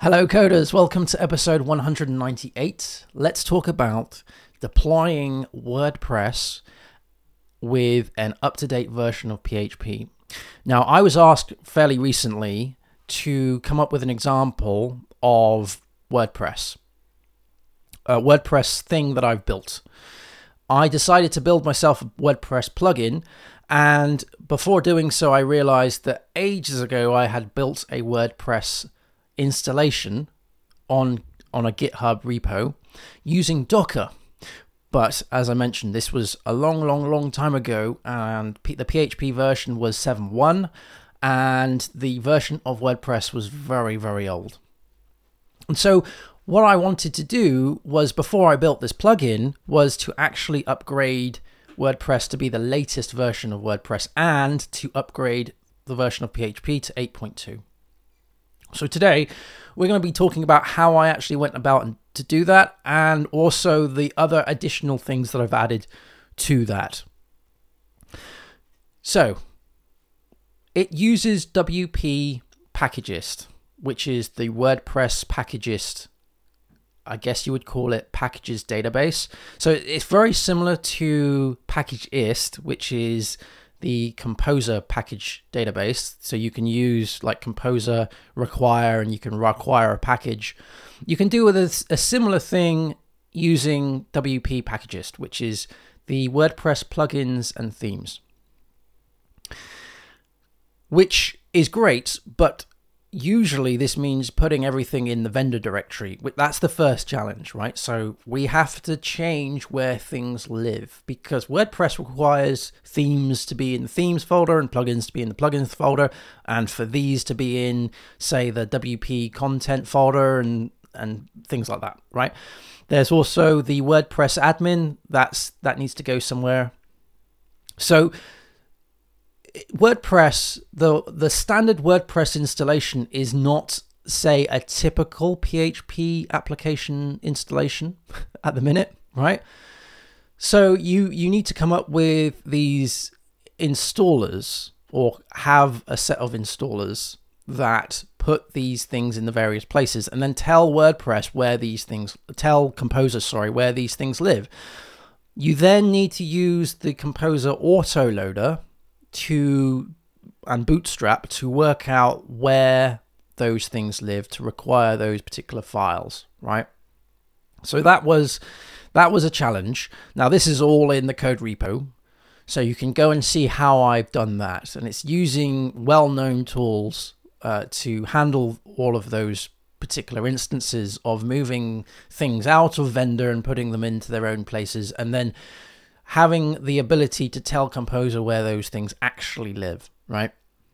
Hello coders, welcome to episode 198. Let's talk about deploying WordPress with an up-to-date version of PHP. Now, I was asked fairly recently to come up with an example of WordPress, a WordPress thing that I've built. I decided to build myself a WordPress plugin, and before doing so, I realized that ages ago I had built a WordPress installation on a GitHub repo using Docker. But as I mentioned, this was a long time ago, and the PHP version was 7.1, and the version of WordPress was very old. And so what I wanted to do was, before I built this plugin, was to actually upgrade WordPress to be the latest version of WordPress and to upgrade the version of PHP to 8.2. So today, we're going to be talking about how I actually went about to do that, and also the other additional things that I've added to that. So, it uses WP Packagist, which is the WordPress Packagist, I guess you would call it, packages database. So it's very similar to Packagist, which is the Composer package database. So you can use like Composer require, and you can require a package. You can do a similar thing using WP Packagist, which is the WordPress plugins and themes, which is great, but usually this means putting everything in the vendor directory. That's the first challenge, right? So we have to change where things live, because WordPress requires themes to be in the themes folder and plugins to be in the plugins folder, and for these to be in, say, the WP content folder and things like that, right? There's also the WordPress admin that needs to go somewhere. So WordPress, the standard WordPress installation is not, say, a typical PHP application installation at the minute, right? So you need to come up with these installers, or have a set of installers that put these things in the various places, and then tell WordPress where these things, tell Composer, where these things live. You then need to use the Composer autoloader and Bootstrap to work out where those things live, to require those particular files, right? So that was a challenge. Now this is all in the code repo, so you can go and see how I've done that, and it's using well-known tools to handle all of those particular instances of moving things out of vendor and putting them into their own places, and then having the ability to tell Composer where those things actually live, right?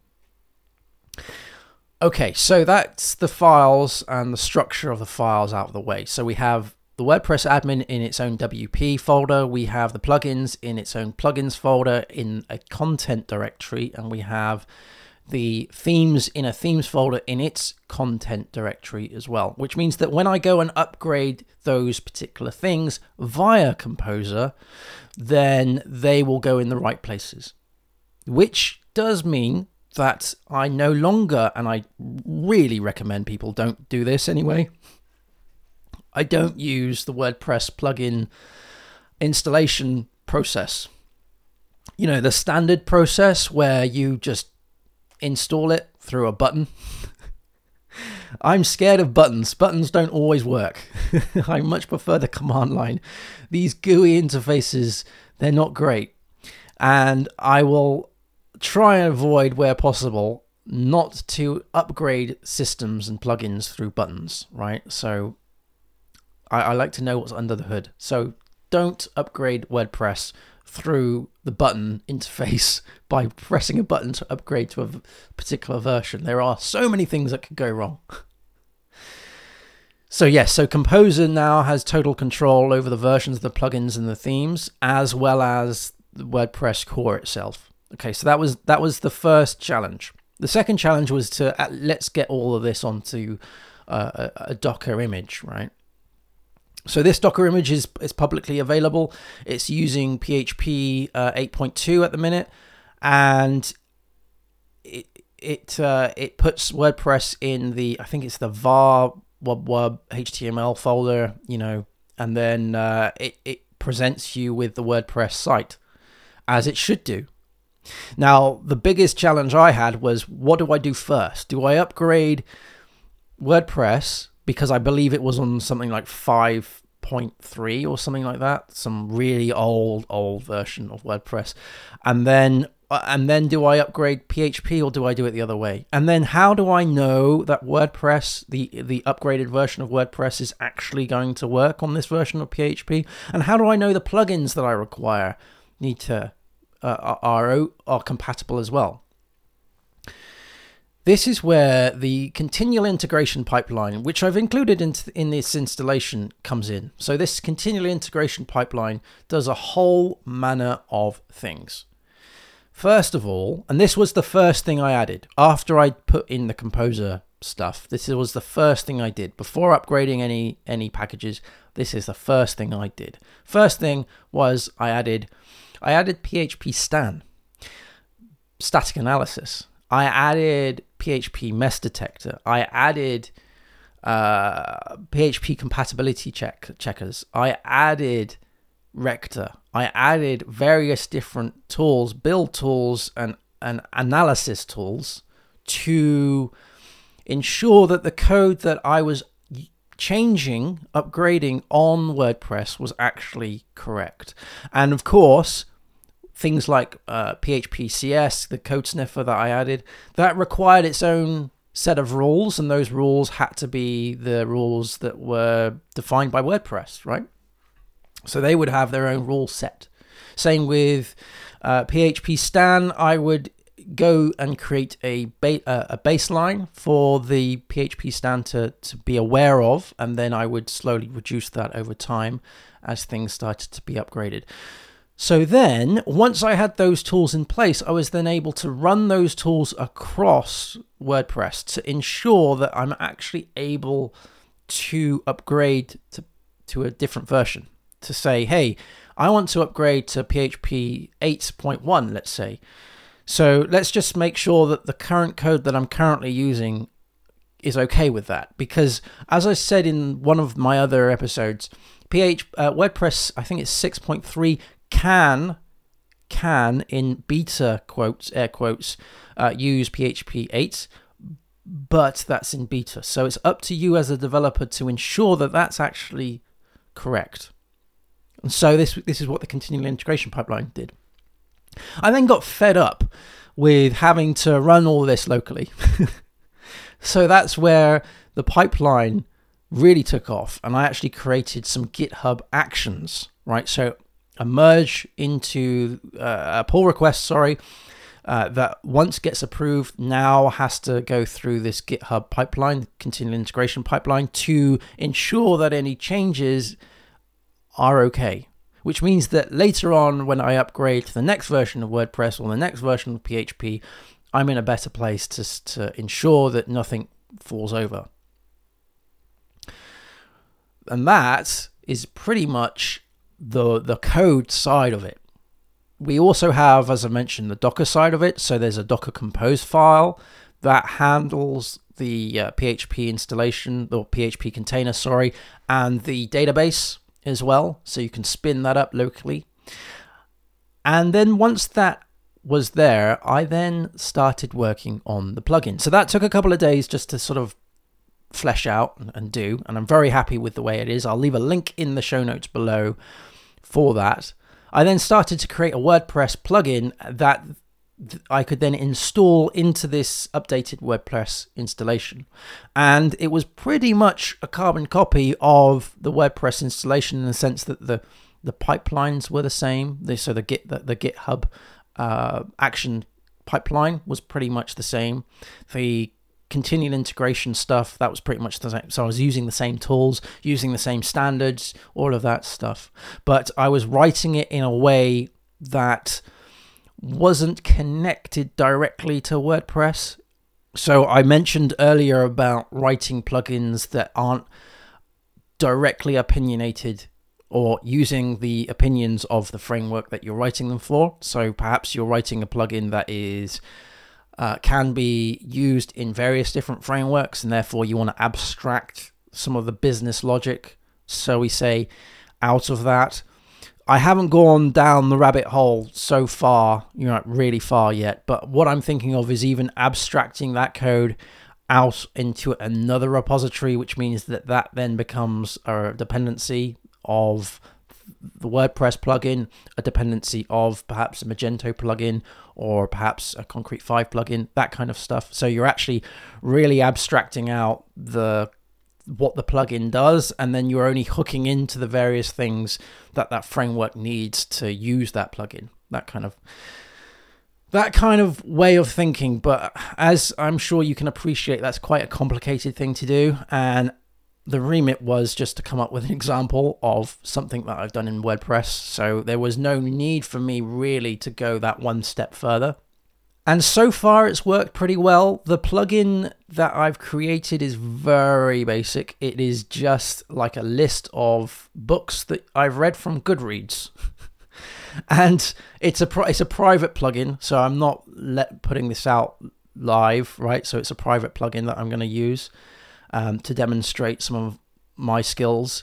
Okay, so that's the files and the structure of the files out of the way. So we have the WordPress admin in its own WP folder, we have the plugins in its own plugins folder in a content directory, and we have the themes in a themes folder in its content directory as well, which means that when I go and upgrade those particular things via Composer, then they will go in the right places, which does mean that I no longer, and I really recommend people don't do this anyway, I don't use the WordPress plugin installation process. You know, the standard process where you just install it through a button. I'm scared of buttons. Buttons don't always work. I much prefer the command line. These GUI interfaces, they're not great. And I will try and avoid, where possible, not to upgrade systems and plugins through buttons, right? So I like to know what's under the hood. So don't upgrade WordPress through the button interface by pressing a button to upgrade to a particular version. There are so many things that could go wrong. So yes, so Composer now has total control over the versions of the plugins and the themes, as well as the WordPress core itself. Okay, so that was the first challenge. The second challenge was to let's get all of this onto a Docker image, right? So this Docker image is publicly available. It's using PHP 8.2 at the minute, and it puts WordPress in I think it's the var wub HTML folder, and then it presents you with the WordPress site as it should do. Now, the biggest challenge I had was, what do I do first? Do I upgrade WordPress, because I believe it was on something like 5.3 or something like that, some really old version of WordPress, and then do I upgrade PHP, or do I do it the other way? And then how do I know that WordPress, the upgraded version of WordPress, is actually going to work on this version of PHP? And how do I know the plugins that I require are compatible as well? This is where the continual integration pipeline, which I've included in this installation, comes in. So this continual integration pipeline does a whole manner of things. First of all, and this was the first thing I added after I put in the Composer stuff. This was the first thing I did before upgrading any packages. This is the first thing I did. First thing was I added PHP Stan, static analysis. I added PHP mess detector. I added PHP compatibility checkers. I added Rector. I added various different tools, build tools and analysis tools, to ensure that the code that I was upgrading on WordPress was actually correct. And of course, things like PHP CS, the code sniffer that I added, that required its own set of rules, and those rules had to be the rules that were defined by WordPress, right? So they would have their own rule set. Same with PHP Stan. I would go and create a baseline for the PHP Stan to be aware of, and then I would slowly reduce that over time as things started to be upgraded. So then, once I had those tools in place, I was then able to run those tools across WordPress to ensure that I'm actually able to upgrade to a different version. To say, hey, I want to upgrade to PHP 8.1, let's say. So let's just make sure that the current code that I'm currently using is okay with that. Because as I said in one of my other episodes, WordPress, I think it's 6.3, can in beta quotes, air quotes, use PHP 8, but that's in beta. So it's up to you as a developer to ensure that that's actually correct. And so this is what the continual integration pipeline did. I then got fed up with having to run all this locally. So that's where the pipeline really took off, and I actually created some GitHub actions, right? So a merge into a pull request, that once gets approved, now has to go through this GitHub pipeline, continual integration pipeline, to ensure that any changes are okay. Which means that later on, when I upgrade to the next version of WordPress or the next version of PHP, I'm in a better place to ensure that nothing falls over. And that is pretty much the code side of it. We also have, as I mentioned, the Docker side of it. So there's a Docker Compose file that handles the PHP installation, the PHP container, and the database as well. So you can spin that up locally. And then once that was there, I then started working on the plugin. So that took a couple of days just to sort of flesh out and do, and I'm very happy with the way it is. I'll leave a link in the show notes below for that. I then started to create a WordPress plugin that I could then install into this updated WordPress installation. And it was pretty much a carbon copy of the WordPress installation in the sense that the pipelines were the same. So the GitHub action pipeline was pretty much the same. The continual integration stuff, that was pretty much the same. So I was using the same tools, using the same standards, all of that stuff. But I was writing it in a way that wasn't connected directly to WordPress. So I mentioned earlier about writing plugins that aren't directly opinionated or using the opinions of the framework that you're writing them for. So perhaps you're writing a plugin that is can be used in various different frameworks, and therefore you want to abstract some of the business logic, so we say, out of that. I haven't gone down the rabbit hole so far, really far yet, but what I'm thinking of is even abstracting that code out into another repository, which means that then becomes a dependency of the WordPress plugin, a dependency of perhaps a Magento plugin, or perhaps a Concrete 5 plugin, that kind of stuff. So you're actually really abstracting out what the plugin does, and then you're only hooking into the various things that framework needs to use that plugin. That kind of way of thinking. But as I'm sure you can appreciate, that's quite a complicated thing to do, and the remit was just to come up with an example of something that I've done in WordPress, so there was no need for me really to go that one step further. And so far it's worked pretty well. The plugin that I've created is very basic. It is just like a list of books that I've read from Goodreads. And it's a private plugin, so I'm not putting this out live, right? So it's a private plugin that I'm going to use to demonstrate some of my skills,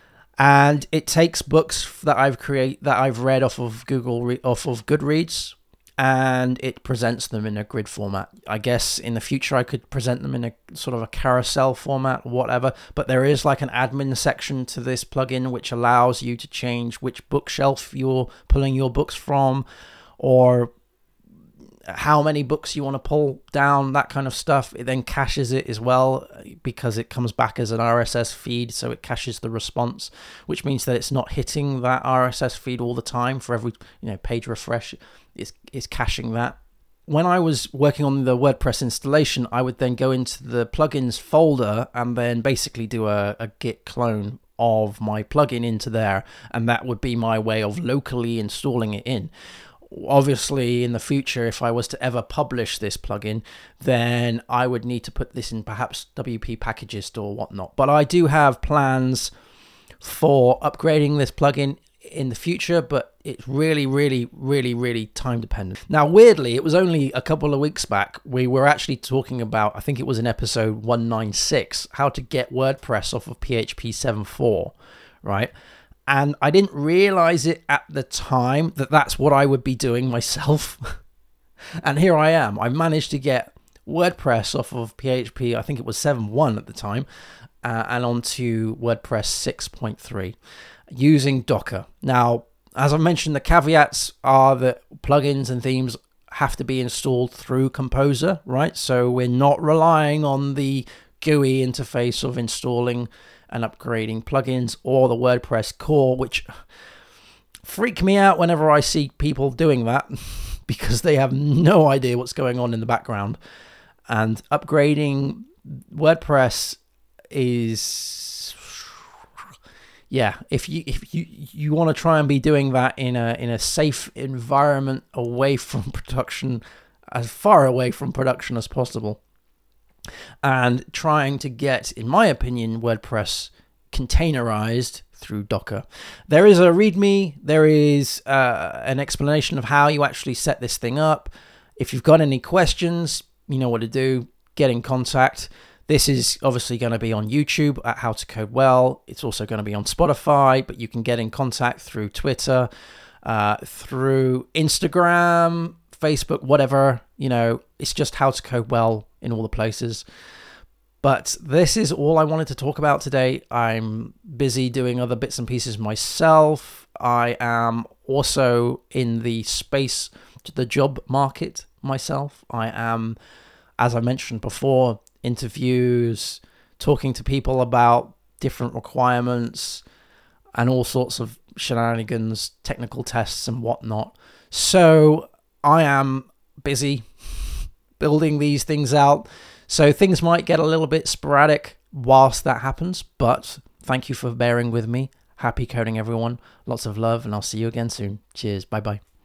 and it takes books that I've read off of Goodreads, and it presents them in a grid format. I guess in the future I could present them in a sort of a carousel format or whatever, but there is like an admin section to this plugin which allows you to change which bookshelf you're pulling your books from, or how many books you want to pull down, that kind of stuff. It then caches it as well, because it comes back as an RSS feed, so it caches the response, which means that it's not hitting that RSS feed all the time. For every page refresh, it's caching that. When I was working on the WordPress installation, I would then go into the plugins folder and then basically do a git clone of my plugin into there, and that would be my way of locally installing it in. Obviously, in the future, if I was to ever publish this plugin, then I would need to put this in perhaps WP Packages or whatnot. But I do have plans for upgrading this plugin in the future, but it's really, really, really, really time dependent. Now, weirdly, it was only a couple of weeks back we were actually talking about, I think it was in episode 196, how to get WordPress off of PHP 7.4, right? And I didn't realize it at the time that that's what I would be doing myself. And here I am. I managed to get WordPress off of PHP, I think it was 7.1 at the time, and onto WordPress 6.3 using Docker. Now, as I mentioned, the caveats are that plugins and themes have to be installed through Composer, right? So we're not relying on the GUI interface of installing and upgrading plugins or the WordPress core, which freak me out whenever I see people doing that because they have no idea what's going on in the background. And upgrading WordPress is, if you want to try and be doing that in a safe environment, away from production, as far away from production as possible, and trying to get, in my opinion, WordPress containerized through Docker. There is a README, there is an explanation of how you actually set this thing up. If you've got any questions, you know what to do, get in contact. This is obviously going to be on YouTube at How to Code Well. It's also going to be on Spotify, but you can get in contact through Twitter, through Instagram, Facebook, whatever. It's just How to Code Well in all the places. But this is all I wanted to talk about today. I'm busy doing other bits and pieces myself. I am also in the job market myself. I am, as I mentioned before, interviews, talking to people about different requirements and all sorts of shenanigans, technical tests and whatnot. So I am busy building these things out. So things might get a little bit sporadic whilst that happens, but thank you for bearing with me. Happy coding, everyone. Lots of love, and I'll see you again soon. Cheers. Bye-bye.